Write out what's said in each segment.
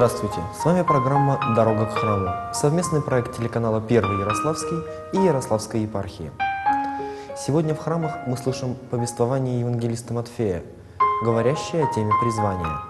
Здравствуйте! С вами программа «Дорога к храму», совместный проект телеканала «Первый Ярославский» и Ярославской епархии. Сегодня в храмах мы слышим повествование евангелиста Матфея, говорящее о теме призвания.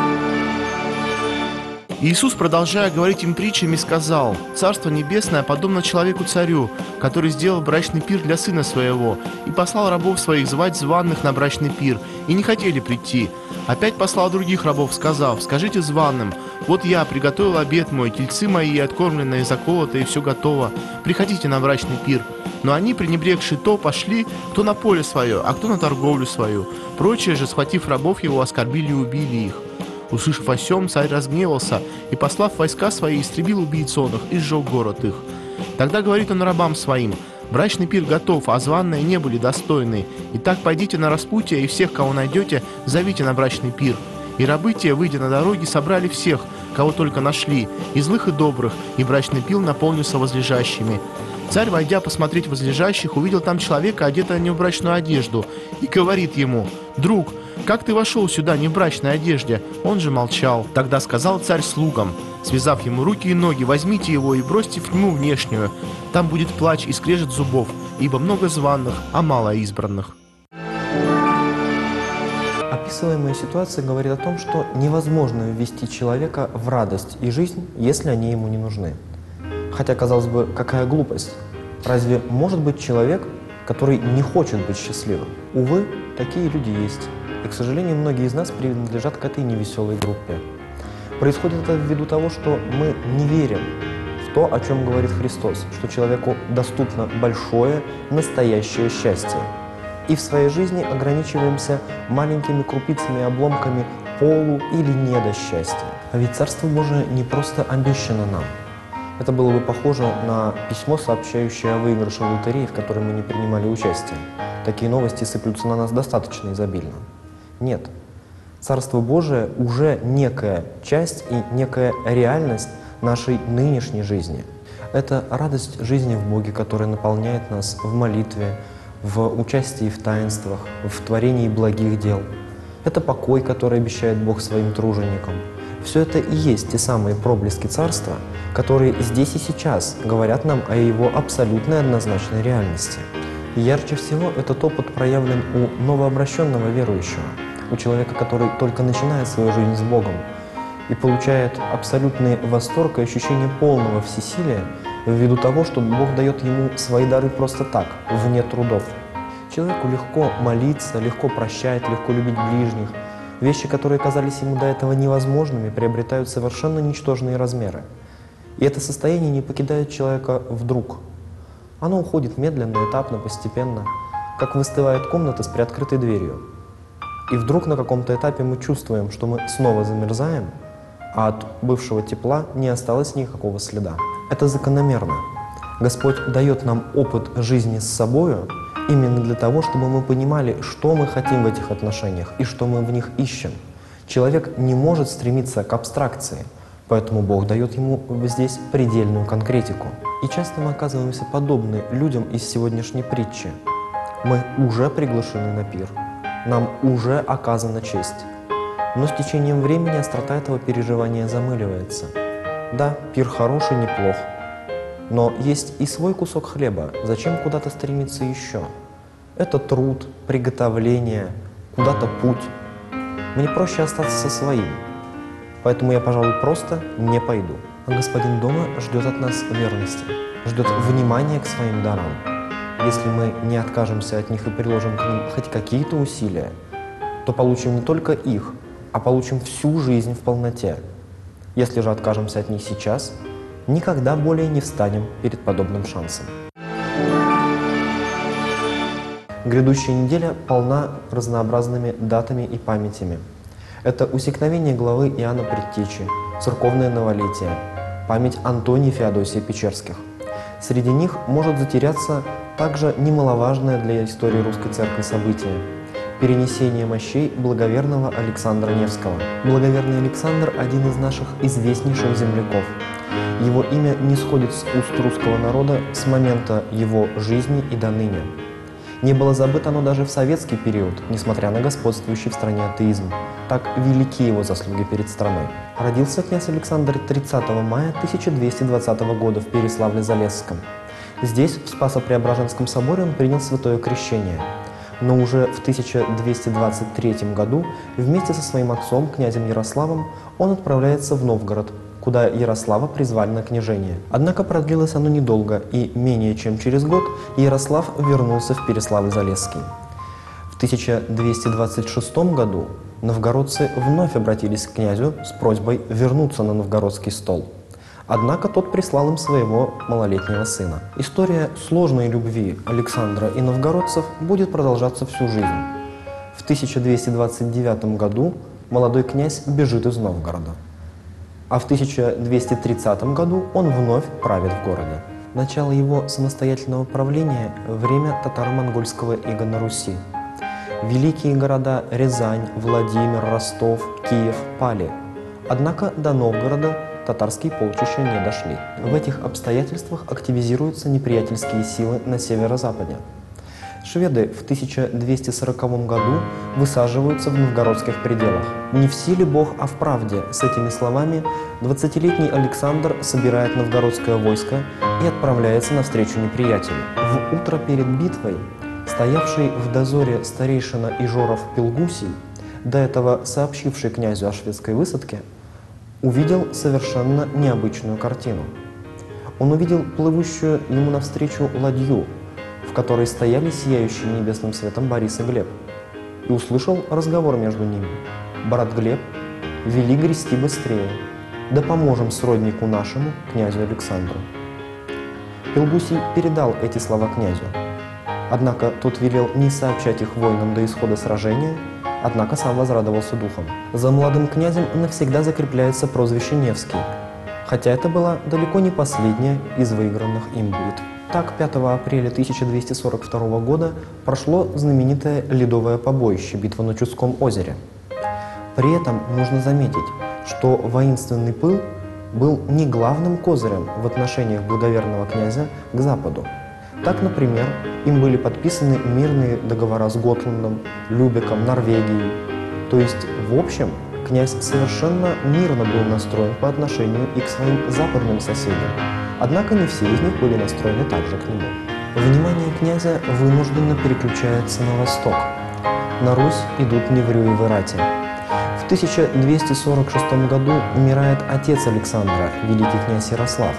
Иисус, продолжая говорить им притчами, сказал: «Царство Небесное подобно человеку-царю, который сделал брачный пир для сына своего, и послал рабов своих звать званых на брачный пир, и не хотели прийти. Опять послал других рабов, сказав: скажите званым: вот я приготовил обед мой, тельцы мои откормленные, заколотые, все готово, приходите на брачный пир. Но они, пренебрегши то, пошли, кто на поле свое, а кто на торговлю свою. Прочие же, схватив рабов его, оскорбили и убили их. Услышав о сем, царь разгневался и, послав войска свои, истребил убийц он их и сжег город их. Тогда говорит он рабам своим: брачный пир готов, а званые не были достойны. Итак, пойдите на распутье, и всех, кого найдете, зовите на брачный пир. И рабы те, выйдя на дороги, собрали всех, кого только нашли, и злых, и добрых, и брачный пир наполнился возлежащими. Царь, войдя посмотреть возлежащих, увидел там человека, одетого не в брачную одежду, и говорит ему: «Друг, как ты вошел сюда не в брачной одежде?» Он же молчал. Тогда сказал царь слугам, связав ему руки и ноги: возьмите его и бросьте в тьму внешнюю. Там будет плач и скрежет зубов, ибо много званых, а мало избранных». Описываемая ситуация говорит о том, что невозможно ввести человека в радость и жизнь, если они ему не нужны. Хотя, казалось бы, какая глупость. Разве может быть человек, который не хочет быть счастливым? Увы, такие люди есть. И, к сожалению, многие из нас принадлежат к этой невеселой группе. Происходит это ввиду того, что мы не верим в то, о чем говорит Христос, что человеку доступно большое, настоящее счастье. И в своей жизни ограничиваемся маленькими крупицами и обломками полу- или недосчастья. А ведь Царство Божие не просто обещано нам. Это было бы похоже на письмо, сообщающее о выигрыше в лотерее, в которой мы не принимали участие. Такие новости сыплются на нас достаточно изобильно. Нет. Царство Божие уже некая часть и некая реальность нашей нынешней жизни. Это радость жизни в Боге, которая наполняет нас в молитве, в участии в таинствах, в творении благих дел. Это покой, который обещает Бог своим труженикам. Все это и есть те самые проблески Царства, которые здесь и сейчас говорят нам о его абсолютной однозначной реальности. И ярче всего этот опыт проявлен у новообращенного верующего, у человека, который только начинает свою жизнь с Богом и получает абсолютный восторг и ощущение полного всесилия ввиду того, что Бог дает ему свои дары просто так, вне трудов. Человеку легко молиться, легко прощать, легко любить ближних. Вещи, которые казались ему до этого невозможными, приобретают совершенно ничтожные размеры. И это состояние не покидает человека вдруг. Оно уходит медленно, этапно, постепенно, как выстывает комната с приоткрытой дверью. И вдруг на каком-то этапе мы чувствуем, что мы снова замерзаем, а от бывшего тепла не осталось никакого следа. Это закономерно. Господь дает нам опыт жизни с собою именно для того, чтобы мы понимали, что мы хотим в этих отношениях и что мы в них ищем. Человек не может стремиться к абстракции, поэтому Бог дает ему здесь предельную конкретику. И часто мы оказываемся подобны людям из сегодняшней притчи. Мы уже приглашены на пир, нам уже оказана честь. Но с течением времени острота этого переживания замыливается. Да, пир хороший, неплох. Но есть и свой кусок хлеба. Зачем куда-то стремиться еще? Это труд, приготовление, куда-то путь. Мне проще остаться со своим. Поэтому я, пожалуй, просто не пойду. А Господин дома ждет от нас верности, ждет внимания к своим дарам. Если мы не откажемся от них и приложим к ним хоть какие-то усилия, то получим не только их, а получим всю жизнь в полноте. Если же откажемся от них сейчас, никогда более не встанем перед подобным шансом. Грядущая неделя полна разнообразными датами и памятями. Это усекновение главы Иоанна Предтечи, церковное новолетие, память Антония Феодосия Печерских. Среди них может затеряться также немаловажное для истории русской церкви событие – перенесение мощей благоверного Александра Невского. Благоверный Александр – один из наших известнейших земляков. Его имя не сходит с уст русского народа с момента его жизни и до ныне. Не было забыто оно даже в советский период, несмотря на господствующий в стране атеизм. Так велики его заслуги перед страной. Родился князь Александр 30 мая 1220 года в Переславле-Залесском. Здесь, в Спасо-Преображенском соборе, он принял святое крещение. Но уже в 1223 году вместе со своим отцом, князем Ярославом, он отправляется в Новгород, куда Ярослава призвали на княжение. Однако продлилось оно недолго, и менее чем через год Ярослав вернулся в Переславль-Залесский. В 1226 году новгородцы вновь обратились к князю с просьбой вернуться на новгородский стол. Однако тот прислал им своего малолетнего сына. История сложной любви Александра и новгородцев будет продолжаться всю жизнь. В 1229 году молодой князь бежит из Новгорода, а в 1230 году он вновь правит в городе. Начало его самостоятельного правления – время татаро-монгольского ига на Руси. Великие города Рязань, Владимир, Ростов, Киев пали. Однако до Новгорода татарские полчища не дошли. В этих обстоятельствах активизируются неприятельские силы на северо-западе. Шведы в 1240 году высаживаются в новгородских пределах. «Не в силе Бог, а в правде» — с этими словами 20-летний Александр собирает новгородское войско и отправляется навстречу неприятелю. В утро перед битвой стоявший в дозоре старейшина Ижоров Пилгусий, до этого сообщивший князю о шведской высадке, увидел совершенно необычную картину. Он увидел плывущую ему навстречу ладью, в которой стояли сияющие небесным светом Борис и Глеб, и услышал разговор между ними. «Брат Глеб, вели грести быстрее, да поможем сроднику нашему, князю Александру». Пилгусий передал эти слова князю. Однако тот велел не сообщать их воинам до исхода сражения, однако сам возрадовался духом. За молодым князем навсегда закрепляется прозвище Невский, хотя это была далеко не последняя из выигранных им битв. Так, 5 апреля 1242 года прошло знаменитое ледовое побоище, битва на Чудском озере. При этом нужно заметить, что воинственный пыл был не главным козырем в отношениях благоверного князя к Западу. Так, например, им были подписаны мирные договора с Готландом, Любеком, Норвегией. То есть, в общем, князь совершенно мирно был настроен по отношению и к своим западным соседям. Однако не все из них были настроены также к нему. Внимание князя вынужденно переключается на восток. На Русь идут Неврюевы рати. В 1246 году умирает отец Александра, великий князь Ярослав.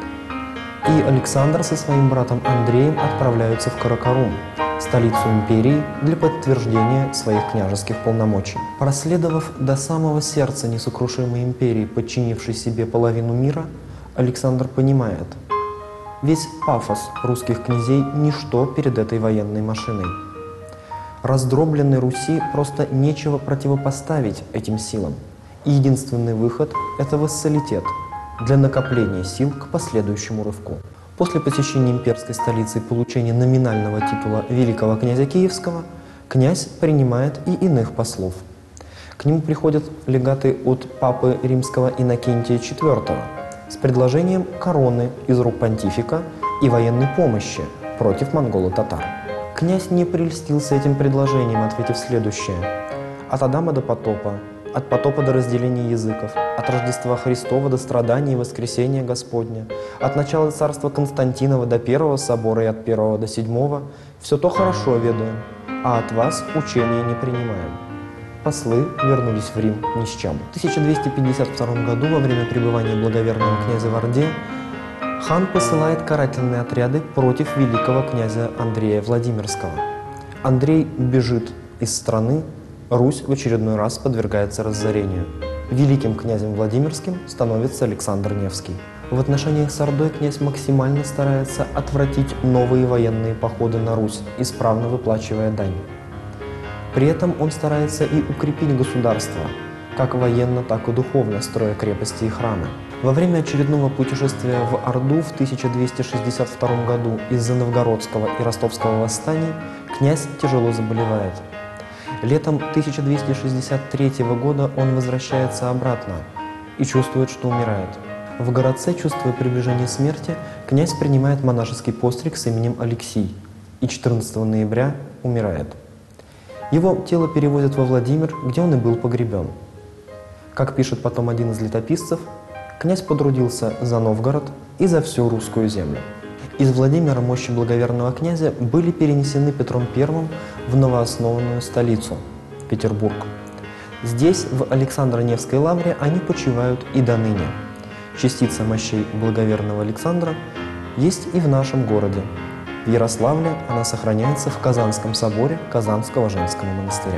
И Александр со своим братом Андреем отправляются в Каракарум, столицу империи, для подтверждения своих княжеских полномочий. Проследовав до самого сердца несокрушимой империи, подчинившей себе половину мира, Александр понимает, весь пафос русских князей – ничто перед этой военной машиной. Раздробленной Руси просто нечего противопоставить этим силам. И единственный выход – это вассалитет для накопления сил к последующему рывку. После посещения имперской столицы и получения номинального титула великого князя Киевского, князь принимает и иных послов. К нему приходят легаты от папы римского Иннокентия IV с предложением короны из рук понтифика и военной помощи против монголо-татар. Князь не прельстился этим предложением, ответив следующее: «От Адама до потопа, от потопа до разделения языков, от Рождества Христова до страданий и воскресения Господня, от начала царства Константинова до Первого собора и от Первого до Седьмого, все то хорошо ведаем, а от вас учения не принимаем». Послы вернулись в Рим ни с чем. В 1252 году, во время пребывания благоверного князя в Орде, хан посылает карательные отряды против великого князя Андрея Владимирского. Андрей бежит из страны, Русь в очередной раз подвергается разорению. Великим князем Владимирским становится Александр Невский. В отношениях с Ордой князь максимально старается отвратить новые военные походы на Русь, исправно выплачивая дань. При этом он старается и укрепить государство, как военно, так и духовно, строя крепости и храмы. Во время очередного путешествия в Орду в 1262 году из-за новгородского и ростовского восстаний князь тяжело заболевает. Летом 1263 года он возвращается обратно и чувствует, что умирает. В городце, чувствуя приближение смерти, князь принимает монашеский постриг с именем Алексий и 14 ноября умирает. Его тело перевозят во Владимир, где он и был погребен. Как пишет потом один из летописцев, князь потрудился за Новгород и за всю русскую землю. Из Владимира мощи благоверного князя были перенесены Петром I в новооснованную столицу – Петербург. Здесь, в Александро-Невской лавре, они почивают и до ныне. Частица мощей благоверного Александра есть и в нашем городе. В Ярославле она сохраняется в Казанском соборе Казанского женского монастыря.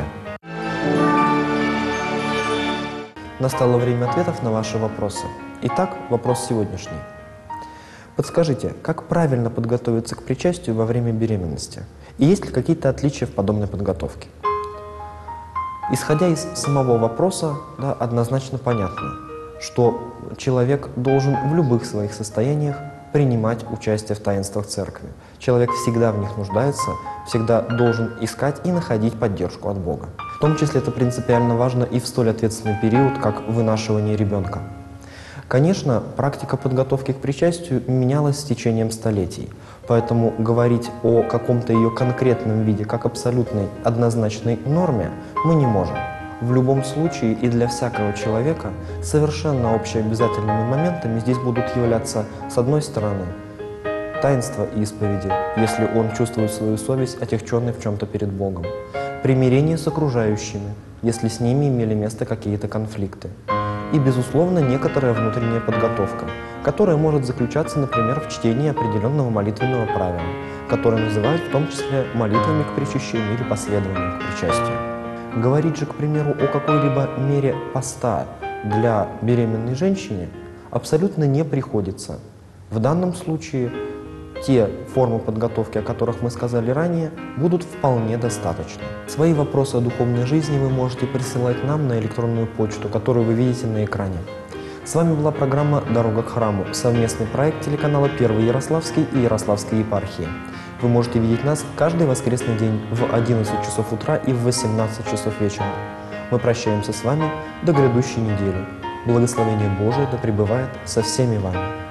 Настало время ответов на ваши вопросы. Итак, вопрос сегодняшний. Подскажите, как правильно подготовиться к причастию во время беременности? И есть ли какие-то отличия в подобной подготовке? Исходя из самого вопроса, однозначно понятно, что человек должен в любых своих состояниях принимать участие в таинствах церкви. Человек всегда в них нуждается, всегда должен искать и находить поддержку от Бога. В том числе это принципиально важно и в столь ответственный период, как вынашивание ребенка. Конечно, практика подготовки к причастию менялась с течением столетий, поэтому говорить о каком-то ее конкретном виде, как абсолютной однозначной норме, мы не можем. В любом случае и для всякого человека совершенно общеобязательными моментами здесь будут являться, с одной стороны, таинство исповеди, если он чувствует свою совесть, отягченной в чем-то перед Богом, примирение с окружающими, если с ними имели место какие-то конфликты, и, безусловно, некоторая внутренняя подготовка, которая может заключаться, например, в чтении определенного молитвенного правила, которое называют в том числе молитвами к причащению или последованием к причастию. Говорить же, к примеру, о какой-либо мере поста для беременной женщине абсолютно не приходится. В данном случае те формы подготовки, о которых мы сказали ранее, будут вполне достаточны. Свои вопросы о духовной жизни вы можете присылать нам на электронную почту, которую вы видите на экране. С вами была программа «Дорога к храму», совместный проект телеканала «Первый Ярославский» и Ярославской епархии. Вы можете видеть нас каждый воскресный день в 11 часов утра и в 18 часов вечера. Мы прощаемся с вами до грядущей недели. Благословение Божие да пребывает со всеми вами.